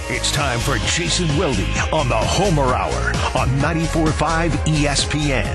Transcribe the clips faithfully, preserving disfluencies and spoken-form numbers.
It's time for Jason Wilde on the Homer Hour on ninety-four point five E S P N.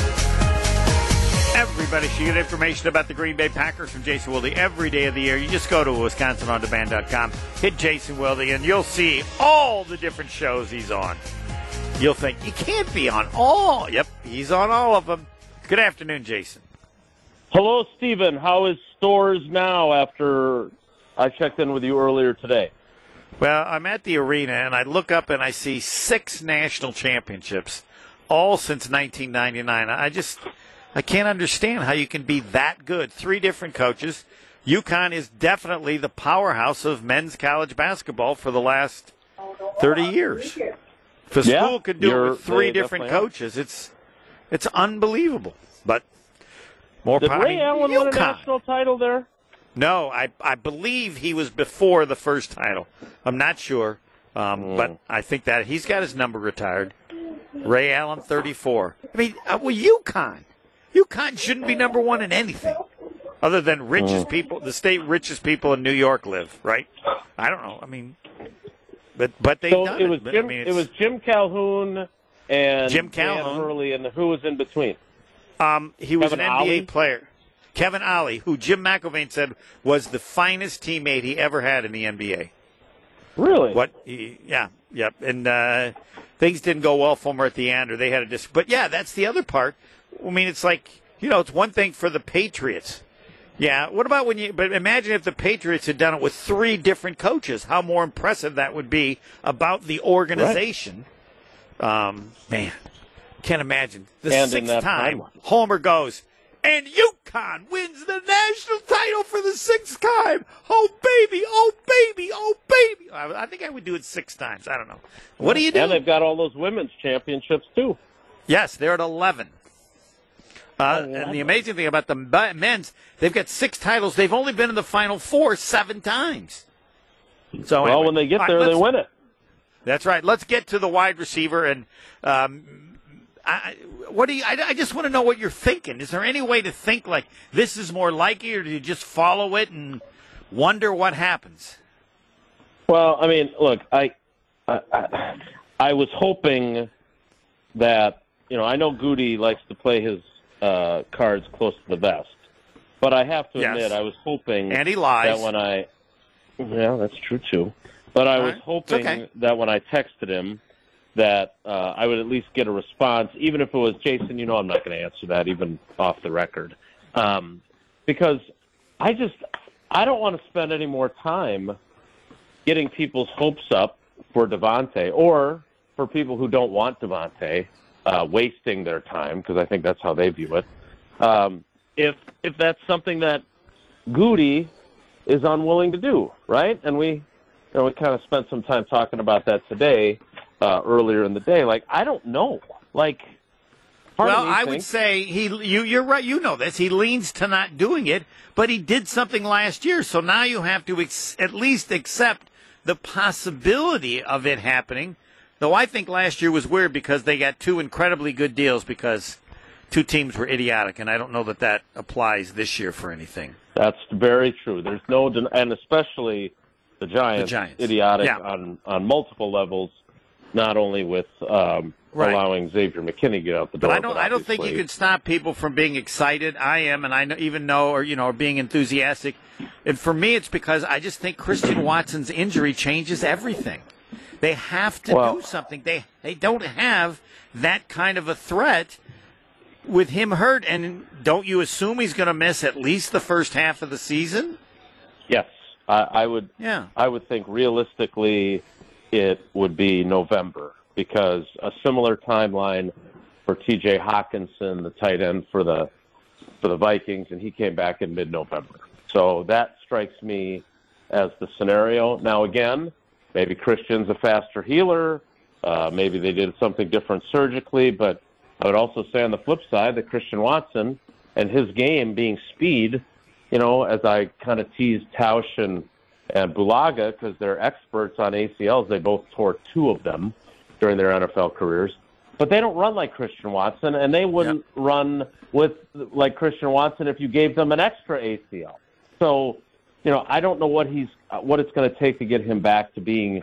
Everybody should get information about the Green Bay Packers from Jason Wilde every day of the year. You just go to Wisconsin On Demand dot com, hit Jason Wilde, and you'll see all the different shows he's on. You'll think, you can't be on all. Yep, he's on all of them. Good afternoon, Jason. Hello, Stephen. How is Stores now after I checked in with you earlier today? Well, I'm at the arena, and I look up and I see six national championships, all since nineteen ninety-nine. I just, I can't understand how you can be that good. Three different coaches. UConn is definitely the powerhouse of men's college basketball for the last thirty years. If a yeah, school could do it with three different coaches, it's it's unbelievable. But more Did power. Ray Allen win a national title there? No, I I believe he was before the first title. I'm not sure, um, mm. but I think that he's got his number retired. Ray Allen, thirty-four. I mean, uh, well, UConn. UConn shouldn't be number one in anything other than richest mm. people, the state richest people in New York live, right? I don't know. I mean, but but they so done it was it. Jim, I mean, it was Jim Calhoun and Jim Calhoun Dan Hurley, and who was in between? Um, he was Kevin an N B A Ollie? player. Kevin Ollie, who Jim McElvain said was the finest teammate he ever had in the N B A. Really? What? He, yeah, yep. And uh, things didn't go well for him at the end, or they had a dis. But yeah, that's the other part. I mean, it's like, you know, it's one thing for the Patriots. Yeah. What about when you? But imagine if the Patriots had done it with three different coaches. How more impressive that would be about the organization. Right. Um, man, can't imagine the and sixth time time. Homer goes. And UConn wins the national title for the sixth time. Oh, baby, oh, baby, oh, baby. I, I think I would do it six times. I don't know. What do you do? And they've got all those women's championships, too. Yes, they're at eleven. Uh, and the amazing thing about the men's, they've got six titles. They've only been in the Final Four seven times. So well, anyway, when they get there, right, they win it. That's right. Let's get to the wide receiver and um, – I, what do you? I, I just want to know what you're thinking. Is there any way to think like this is more likely, or do you just follow it and wonder what happens? Well, I mean, look, I, I, I, I was hoping that you know I know Goody likes to play his uh, cards close to the vest, but I have to yes. admit I was hoping and he lies. that when I, yeah, that's true too. But I All was right. hoping okay. that when I texted him, that uh, I would at least get a response, even if it was, Jason, you know I'm not going to answer that, even off the record. Um, because I just, I don't want to spend any more time getting people's hopes up for Devontae, or for people who don't want Devontae, uh, wasting their time, because I think that's how they view it. Um, if if that's something that Goody is unwilling to do, right? And we, you know, we kind of spent some time talking about that today. Uh, earlier in the day, like I don't know, like. Well, I would say he. You, you're right. You know this. He leans to not doing it, but he did something last year. So now you have to ex- at least accept the possibility of it happening. Though I think last year was weird because they got two incredibly good deals because two teams were idiotic, and I don't know that that applies this year for anything. That's very true. There's no, and especially the Giants, the Giants. idiotic yeah. on on multiple levels. Not only with um, right. allowing Xavier McKinney to get out the door, but I don't. but I don't think you can stop people from being excited. I am, and I know, even know, or you know, or being enthusiastic. And for me, it's because I just think Christian Watson's injury changes everything. They have to well, do something. They they don't have that kind of a threat with him hurt. And don't you assume he's going to miss at least the first half of the season? Yes, I, I would. Yeah, I would think realistically. It would be November, because a similar timeline for T J Hawkinson, the tight end for the for the Vikings, and he came back in mid-November. So that strikes me as the scenario. Now, again, maybe Christian's a faster healer. Uh, maybe they did something different surgically. But I would also say on the flip side that Christian Watson and his game being speed, you know, as I kind of teased Tausch and And Bulaga, because they're experts on A C Ls, they both tore two of them during their N F L careers. But they don't run like Christian Watson, and they wouldn't yep. run with like Christian Watson if you gave them an extra A C L. So, you know, I don't know what he's what it's going to take to get him back to being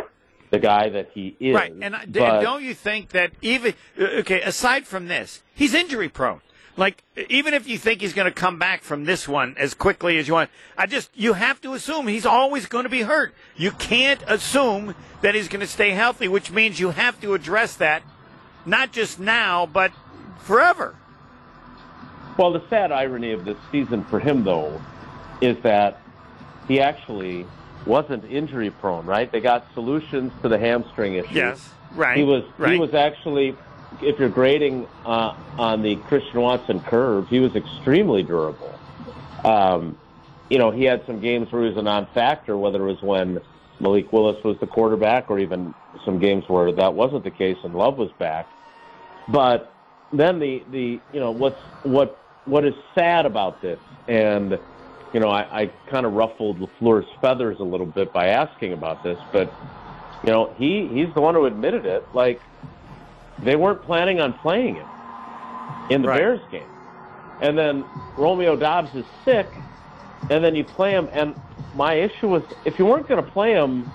the guy that he is. Right, and I- but, don't you think that even okay, aside from this, he's injury prone. Like, even if you think he's going to come back from this one as quickly as you want, I just, you have to assume he's always going to be hurt. You can't assume that he's going to stay healthy, which means you have to address that, not just now, but forever. Well, the sad irony of this season for him, though, is that he actually wasn't injury prone, right? They got solutions to the hamstring issue. Yes, right. He was, right. he was actually, if you're grading uh, on the Christian Watson curve, he was extremely durable. Um, you know, he had some games where he was a non-factor, whether it was when Malik Willis was the quarterback or even some games where that wasn't the case and Love was back. But then the, the you know, what's, what, what is sad about this, and, you know, I, I kind of ruffled LaFleur's feathers a little bit by asking about this, but, you know, he, he's the one who admitted it. Like, they weren't planning on playing him in the right. Bears game. And then Romeo Doubs is sick, and then you play him. And my issue was, if you weren't going to play him,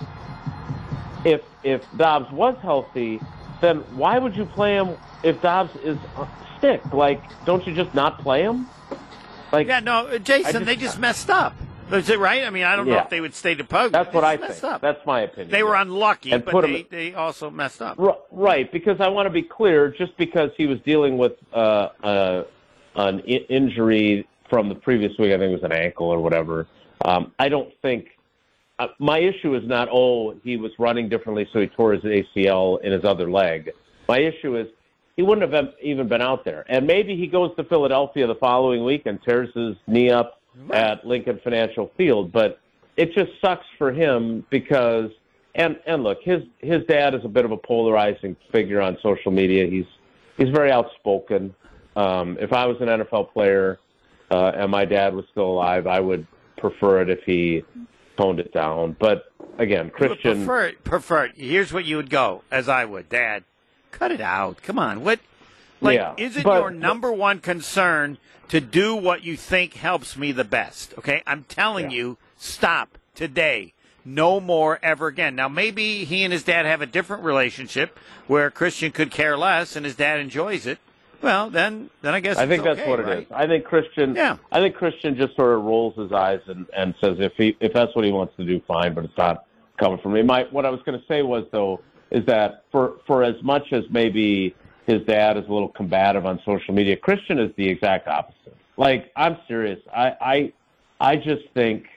if if Doubs was healthy, then why would you play him if Doubs is sick? Like, don't you just not play him? Like, yeah, no, Jason, just, they just messed up. Is it right? I mean, I don't yeah. know if they would stay to pug. That's what I messed think. Up. That's my opinion. They were unlucky, and but they, him, they also messed up. Right, because I want to be clear, just because he was dealing with uh, uh, an I- injury from the previous week, I think it was an ankle or whatever, um, I don't think uh, – my issue is not, oh, he was running differently so he tore his A C L in his other leg. My issue is he wouldn't have been, even been out there. And maybe he goes to Philadelphia the following week and tears his knee up right. at Lincoln Financial Field, but it just sucks for him because and and look, his his dad is a bit of a polarizing figure on social media. He's he's very outspoken. Um, if I was an N F L player uh, and my dad was still alive, I would prefer it if he toned it down. But again, Christian prefer it, prefer it. Here's what you would go, as I would, Dad. Cut it out. Come on. What? Like, yeah, is it but, your number one concern to do what you think helps me the best? Okay, I'm telling yeah. you, stop today. No more ever again. Now, maybe he and his dad have a different relationship where Christian could care less and his dad enjoys it. Well, then, then I guess I think it's that's okay, what right? it is. I think Christian. Yeah. I think Christian just sort of rolls his eyes and, and says if he if that's what he wants to do, fine. But it's not coming from me. My what I was going to say was though is that for for as much as maybe his dad is a little combative on social media, Christian is the exact opposite. Like, I'm serious. I I, I just think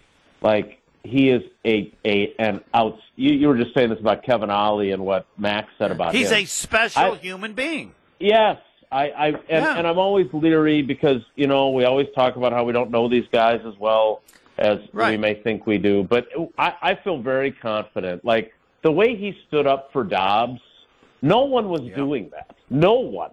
like he is a a an out. You, you were just saying this about Kevin Ollie and what Max said about He's him. He's a special I, human being. Yes. I, I and, yeah. and I'm always leery because, you know, we always talk about how we don't know these guys as well as right. we may think we do. But I, I feel very confident. Like, the way he stood up for Doubs, no one was yeah. doing that. No one.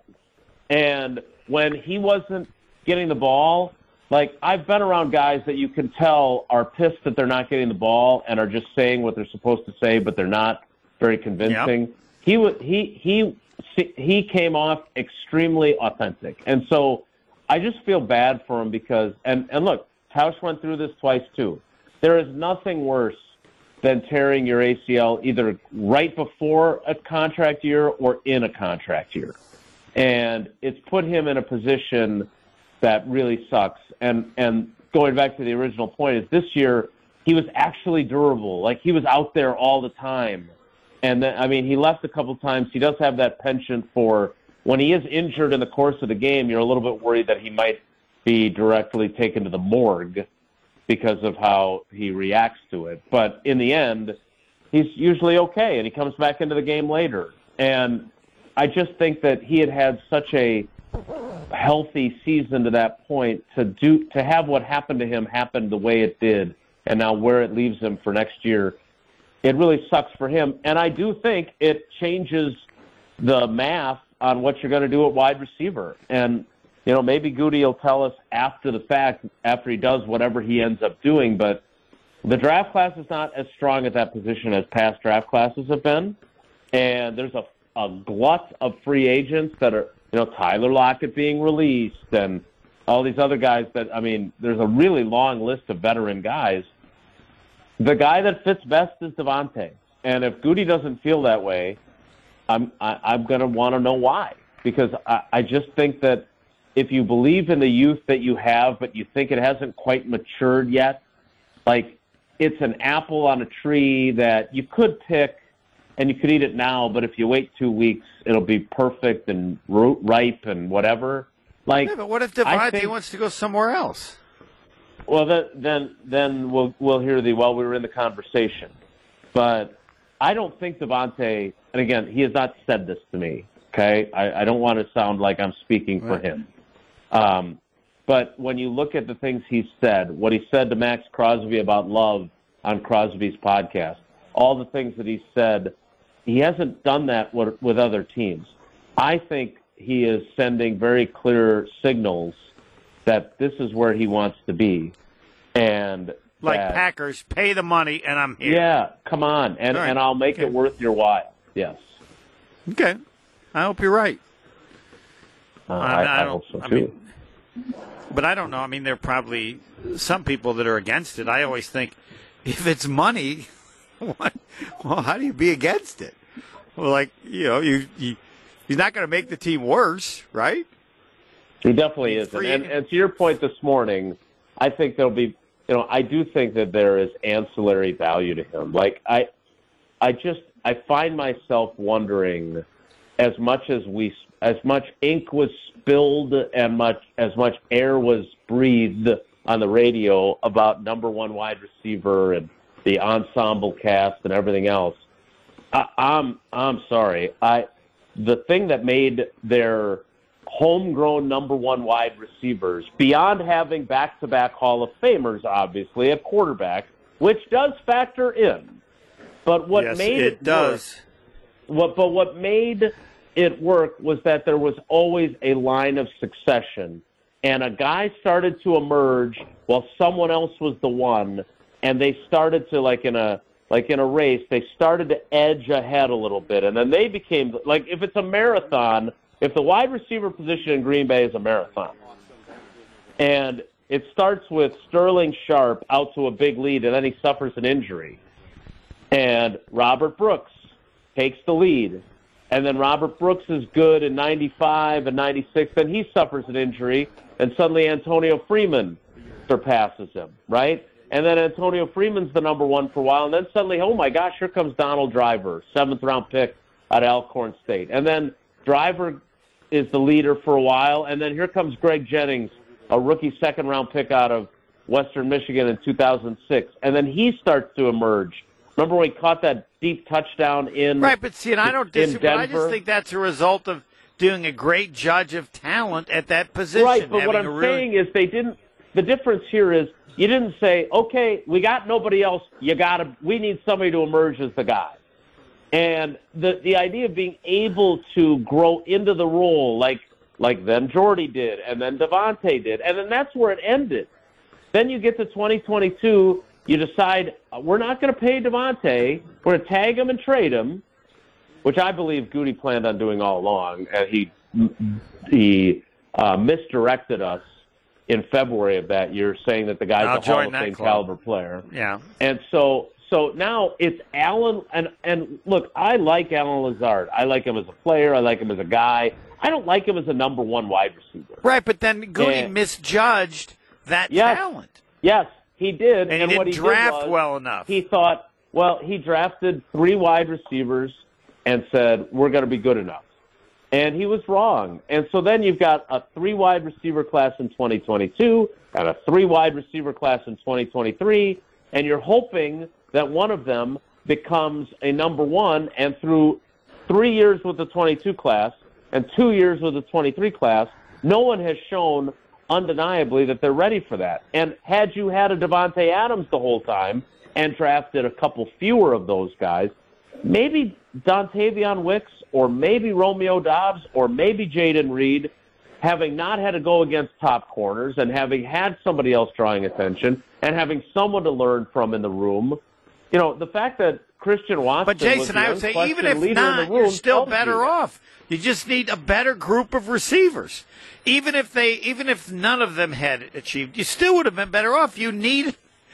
And when he wasn't getting the ball, like, I've been around guys that you can tell are pissed that they're not getting the ball and are just saying what they're supposed to say, but they're not very convincing. Yep. He was he he. He came off extremely authentic. And so I just feel bad for him because, and, and look, Tausch went through this twice too. There is nothing worse than tearing your A C L either right before a contract year or in a contract year. And it's put him in a position that really sucks. And, and going back to the original point is this year he was actually durable. Like, he was out there all the time. And then, I mean, he left a couple times. He does have that penchant for when he is injured in the course of the game, you're a little bit worried that he might be directly taken to the morgue because of how he reacts to it. But in the end, he's usually okay, and he comes back into the game later. And I just think that he had had such a healthy season to that point to do to have what happened to him happen the way it did, and now where it leaves him for next year. It really sucks for him, and I do think it changes the math on what you're going to do at wide receiver. And, you know, maybe Goody will tell us after the fact, after he does whatever he ends up doing, but the draft class is not as strong at that position as past draft classes have been, and there's a, a glut of free agents that are, you know, Tyler Lockett being released and all these other guys that, I mean, there's a really long list of veteran guys. The guy that fits best is Devontae. and if Goody doesn't feel that way, I'm I, I'm going to want to know why. Because I, I just think that if you believe in the youth that you have, but you think it hasn't quite matured yet, like it's an apple on a tree that you could pick and you could eat it now, but if you wait two weeks, it'll be perfect and ripe and whatever. Like, yeah, but what if Devontae wants to go somewhere else? Well, then, then, then we'll we'll hear the well. We were in the conversation, but I don't think Devontae. And again, he has not said this to me. Okay, I, I don't want to sound like I'm speaking for right. him. Um, but when you look at the things he's said, what he said to Max Crosby about love on Crosby's podcast, all the things that he said, he hasn't done that with, with other teams. I think he is sending very clear signals that this is where he wants to be. And like that, Packers, pay the money and I'm here. Yeah, come on. And, right. and I'll make okay. it worth your while. Yes. Okay. I hope you're right. Uh, I, I, I I don't, hope so, I too. mean, but I don't know. I mean, there are probably some people that are against it. I always think if it's money, what, well, how do you be against it? Well, like, you know, you, you he's not going to make the team worse, right? He definitely isn't. And, and to your point this morning, I think there'll be, you know, I do think that there is ancillary value to him. Like, I, I just, I find myself wondering, as much as we, as much ink was spilled and much, as much air was breathed on the radio about number one wide receiver and the ensemble cast and everything else. I, I'm, I'm sorry. I, the thing that made their homegrown number one wide receivers, beyond having back-to-back Hall of Famers, obviously, at quarterback, which does factor in. But what yes, made it, it does. Work, what, but what made it work was that there was always a line of succession, and a guy started to emerge while someone else was the one, and they started to, like in a like in a race, they started to edge ahead a little bit, and then they became, like if it's a marathon, if the wide receiver position in Green Bay is a marathon, and it starts with Sterling Sharp out to a big lead, and then he suffers an injury, and Robert Brooks takes the lead, and then Robert Brooks is good in ninety-five and ninety-six, then he suffers an injury, and suddenly Antonio Freeman surpasses him, right? And then Antonio Freeman's the number one for a while, and then suddenly, oh my gosh, here comes Donald Driver, seventh round pick out of Alcorn State. And then Driver is the leader for a while, and then here comes Greg Jennings, a rookie second round pick out of Western Michigan in two thousand six. And then he starts to emerge. Remember when he caught that deep touchdown in Right, but see, and I don't disagree, but I just Denver? think that's a result of doing a great judge of talent at that position. Right, but what I'm really... saying is they didn't – the difference here is you didn't say, okay, we got nobody else, you got to – we need somebody to emerge as the guy. And the the idea of being able to grow into the role like like then Jordy did and then Devontae did, and then that's where it ended. Then you get to twenty twenty-two, you decide we're not going to pay Devontae, we're going to tag him and trade him, which I believe Goody planned on doing all along, and he he uh, misdirected us in February of that year, saying that the guy's I'll a Hall of that Fame club. caliber player. Yeah. And so so now it's Allen, and, and look, I like Allen Lazard. I like him as a player. I like him as a guy. I don't like him as a number one wide receiver. Right, but then Goody And- misjudged that Yes. talent. Yes, he did. And, he what didn't he draft did was, well enough. He thought, well, he drafted three wide receivers and said, we're going to be good enough. And he was wrong. And so then you've got a three wide receiver class in twenty twenty-two and a three wide receiver class in twenty twenty-three, and you're hoping that one of them becomes a number one, and through three years with the twenty-two class and two years with the twenty-three class, no one has shown undeniably that they're ready for that. And had you had a Devontae Adams the whole time and drafted a couple fewer of those guys, maybe Dontavion Wicks or maybe Romeo Doubs or maybe Jaden Reed, having not had to go against top corners and having had somebody else drawing attention and having someone to learn from in the room, you know, the fact that Christian Watson But Jason, was the I would say even unquestioned if leader not, in the room you're still tells you better that. off. You just need a better group of receivers. Even if they, even if none of them had achieved, you still would have been better off. You need,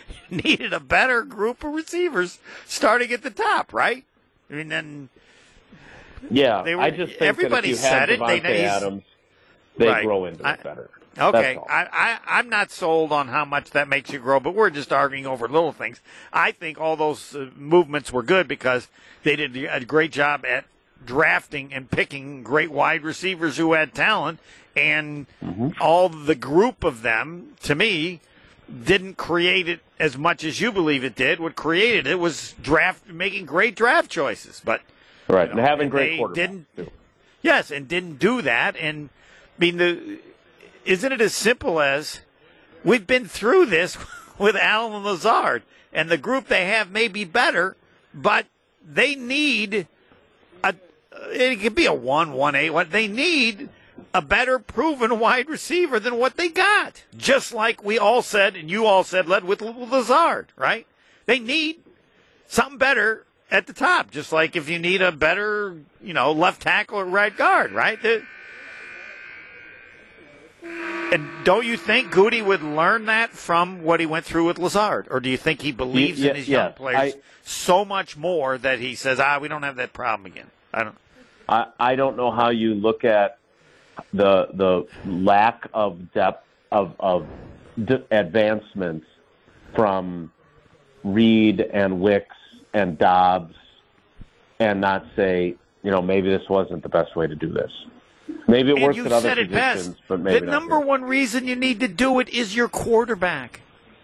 you needed a better group of receivers starting at the top, right? I mean, then yeah, they were, I just think everybody that if you said have it. Davante They, Adams, they right. grow into I, it better. Okay, I, I, I'm not sold on how much that makes you grow, but we're just arguing over little things. I think all those uh, movements were good because they did a great job at drafting and picking great wide receivers who had talent, and mm-hmm. all the group of them, to me, didn't create it as much as you believe it did. What created it was draft making great draft choices, but right, you know, and having and great quarterbacks didn't. Too. Yes, and didn't do that, and I mean the. Isn't it as simple as we've been through this with Allen Lazard, and the group they have may be better, but they need a. It could be a one, one, eight. What they need a better proven wide receiver than what they got. Just like we all said, and you all said, led with Lazard, right? They need something better at the top. Just like if you need a better, you know, left tackle or right guard, right? The, And don't you think Goody would learn that from what he went through with Lazard? Or do you think he believes yeah, in his yeah, young players I, so much more that he says, ah, we don't have that problem again? I don't I, I don't know how you look at the the lack of depth of, of d- advancements from Reed and Wicks and Dobbs and not say, you know, maybe this wasn't the best way to do this. Maybe it and works you at other said it positions, best. but maybe the not number here. one reason you need to do it is your quarterback.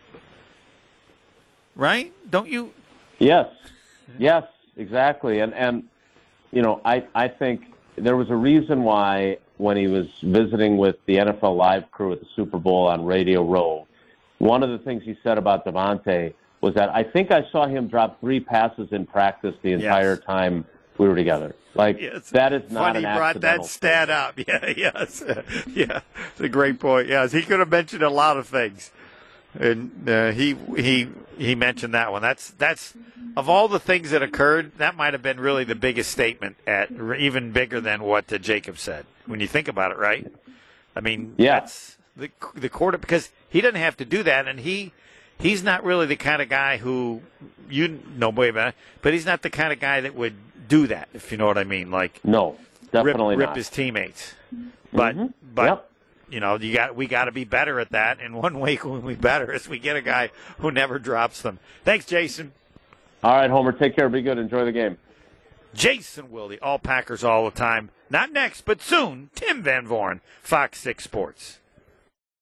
Right? Don't you? Yes. Yes, exactly. And, and you know, I, I think there was a reason why when he was visiting with the N F L Live crew at the Super Bowl on Radio Row, one of the things he said about Davante was that I think I saw him drop three passes in practice the entire yes. time we were together. Like, yes. that is not Funny an he brought that stat thing. up. Yeah, yes. Yeah, it's a great point. Yes, he could have mentioned a lot of things. And uh, he he he mentioned that one. That's that's of all the things that occurred, that might have been really the biggest statement, at even bigger than what uh, Jacob said. When you think about it, right? I mean, yeah. that's the the quarter, because he doesn't have to do that, and he he's not really the kind of guy who you know way better, but he's not the kind of guy that would do that, if you know what I mean. Like no, definitely rip, rip not. his teammates, but mm-hmm. but. Yep. You know, you got we got to be better at that. And one way we be better is we get a guy who never drops them. Thanks, Jason. All right, Homer. Take care. Be good. Enjoy the game. Jason Wilde, all Packers all the time. Not next, but soon. Tim Van Voren, Fox six Sports.